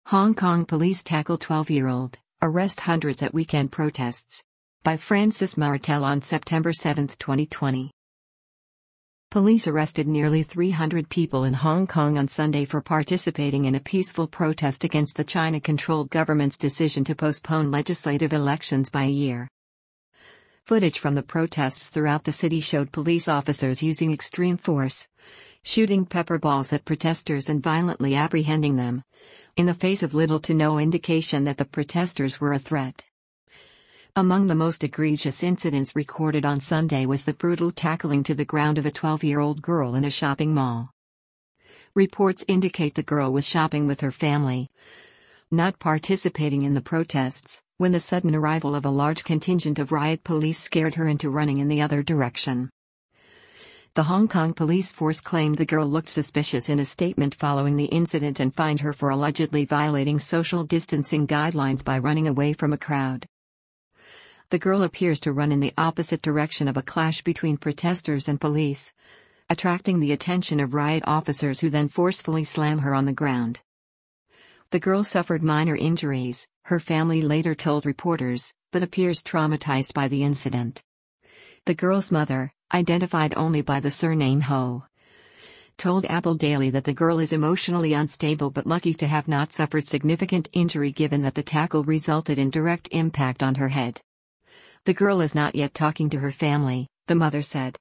Hong Kong police tackle 12-year-old, arrest hundreds at weekend protests. By Francis Martel on September 7, 2020. Police arrested nearly 300 people in Hong Kong on Sunday for participating in a peaceful protest against the China-controlled government's decision to postpone legislative elections by a year. Footage from the protests throughout the city showed police officers using extreme force, shooting pepper balls at protesters and violently apprehending them, in the face of little to no indication that the protesters were a threat. Among the most egregious incidents recorded on Sunday was the brutal tackling to the ground of a 12-year-old girl in a shopping mall. Reports indicate the girl was shopping with her family, not participating in the protests, when the sudden arrival of a large contingent of riot police scared her into running in the other direction. The Hong Kong police force claimed the girl looked suspicious in a statement following the incident and fined her for allegedly violating social distancing guidelines by running away from a crowd. The girl appears to run in the opposite direction of a clash between protesters and police, attracting the attention of riot officers who then forcefully slam her on the ground. The girl suffered minor injuries, her family later told reporters, but appears traumatized by the incident. The girl's mother, identified only by the surname Ho, told Apple Daily that the girl is emotionally unstable but lucky to have not suffered significant injury given that the tackle resulted in direct impact on her head. The girl is not yet talking to her family, the mother said.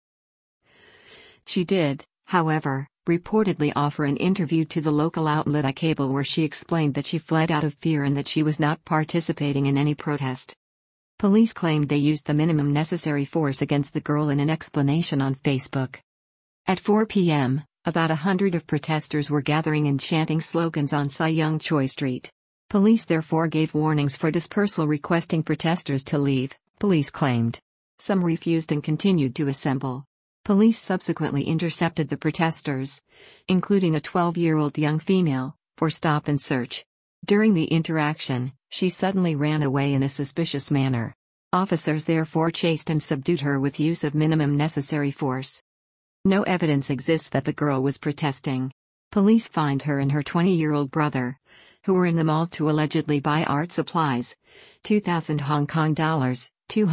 She did, however, reportedly offer an interview to the local outlet iCable where she explained that she fled out of fear and that she was not participating in any protest. Police claimed they used the minimum necessary force against the girl in an explanation on Facebook. At 4 p.m., about 100 of protesters were gathering and chanting slogans on Sai Yung Choi Street. Police therefore gave warnings for dispersal, requesting protesters to leave, police claimed. Some refused and continued to assemble. Police subsequently intercepted the protesters, including a 12-year-old young female, for stop and search. During the interaction, she suddenly ran away in a suspicious manner. Officers therefore chased and subdued her with use of minimum necessary force. No evidence exists that the girl was protesting. Police fined her and her 20-year-old brother, who were in the mall to allegedly buy art supplies, 2,000 Hong Kong dollars,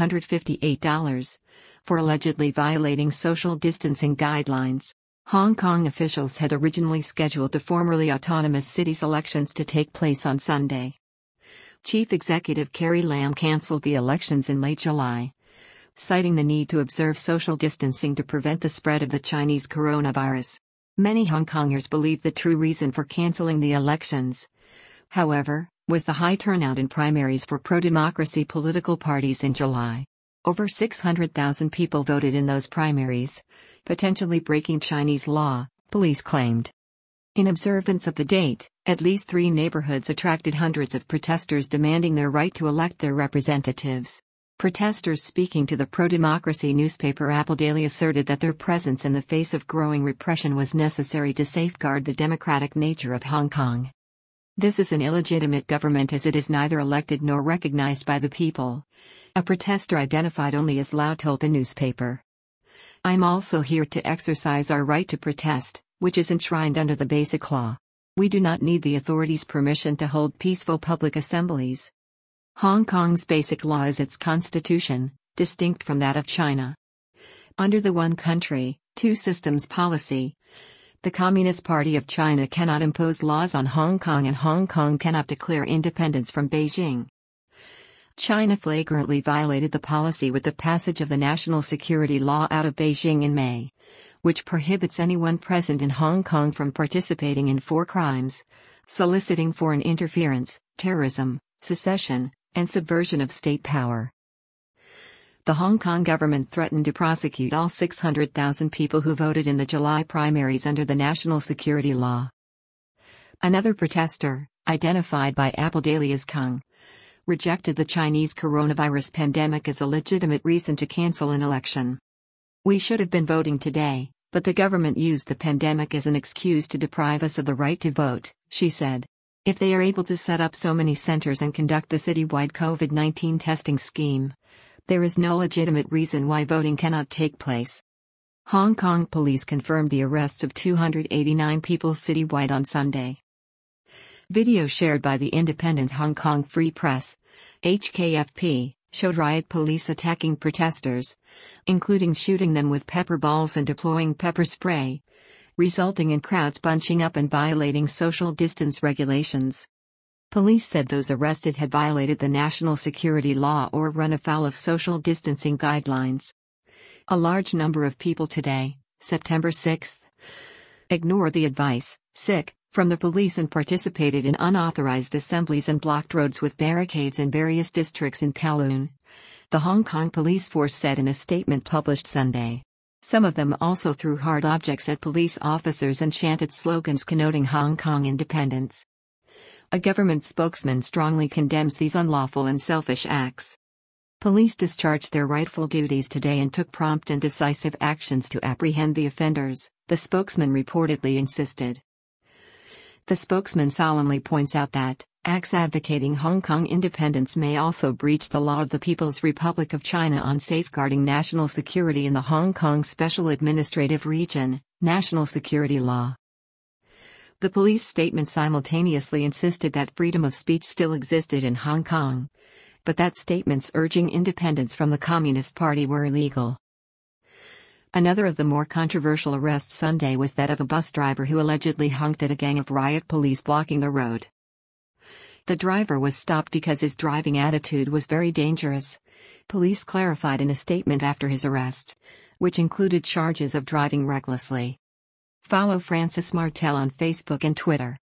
$258, for allegedly violating social distancing guidelines. Hong Kong officials had originally scheduled the formerly autonomous city's elections to take place on Sunday. Chief Executive Carrie Lam cancelled the elections in late July, citing the need to observe social distancing to prevent the spread of the Chinese coronavirus. Many Hong Kongers believe the true reason for cancelling the elections, however, was the high turnout in primaries for pro-democracy political parties in July. Over 600,000 people voted in those primaries, potentially breaking Chinese law, police claimed. In observance of the date, at least 3 neighborhoods attracted hundreds of protesters demanding their right to elect their representatives. Protesters speaking to the pro-democracy newspaper Apple Daily asserted that their presence in the face of growing repression was necessary to safeguard the democratic nature of Hong Kong. This is an illegitimate government as it is neither elected nor recognized by the people, a protester identified only as Lau told the newspaper. I'm also here to exercise our right to protest, which is enshrined under the Basic Law. We do not need the authorities' permission to hold peaceful public assemblies. Hong Kong's Basic Law is its constitution, distinct from that of China. Under the one country, two systems policy, the Communist Party of China cannot impose laws on Hong Kong and Hong Kong cannot declare independence from Beijing. China flagrantly violated the policy with the passage of the National Security Law out of Beijing in May, which prohibits anyone present in Hong Kong from participating in 4 crimes: soliciting foreign interference, terrorism, secession, and subversion of state power. The Hong Kong government threatened to prosecute all 600,000 people who voted in the July primaries under the National Security Law. Another protester, identified by Apple Daily as Kung, rejected the Chinese coronavirus pandemic as a legitimate reason to cancel an election. We should have been voting today, but the government used the pandemic as an excuse to deprive us of the right to vote, she said. If they are able to set up so many centers and conduct the citywide COVID-19 testing scheme, there is no legitimate reason why voting cannot take place. Hong Kong police confirmed the arrests of 289 people citywide on Sunday. Video shared by the Independent Hong Kong Free Press, HKFP, showed riot police attacking protesters, including shooting them with pepper balls and deploying pepper spray, resulting in crowds bunching up and violating social distance regulations. Police said those arrested had violated the national security law or run afoul of social distancing guidelines. A large number of people today, September 6, ignored the advice, from the police and participated in unauthorized assemblies and blocked roads with barricades in various districts in Kowloon, the Hong Kong police force said in a statement published Sunday. Some of them also threw hard objects at police officers and chanted slogans connoting Hong Kong independence. A government spokesman strongly condemns these unlawful and selfish acts. Police discharged their rightful duties today and took prompt and decisive actions to apprehend the offenders, the spokesman reportedly insisted. The spokesman solemnly points out that acts advocating Hong Kong independence may also breach the law of the People's Republic of China on safeguarding national security in the Hong Kong Special Administrative Region, National Security Law. The police statement simultaneously insisted that freedom of speech still existed in Hong Kong, but that statements urging independence from the Communist Party were illegal. Another of the more controversial arrests Sunday was that of a bus driver who allegedly honked at a gang of riot police blocking the road. The driver was stopped because his driving attitude was very dangerous, police clarified in a statement after his arrest, which included charges of driving recklessly. Follow Francis Martel on Facebook and Twitter.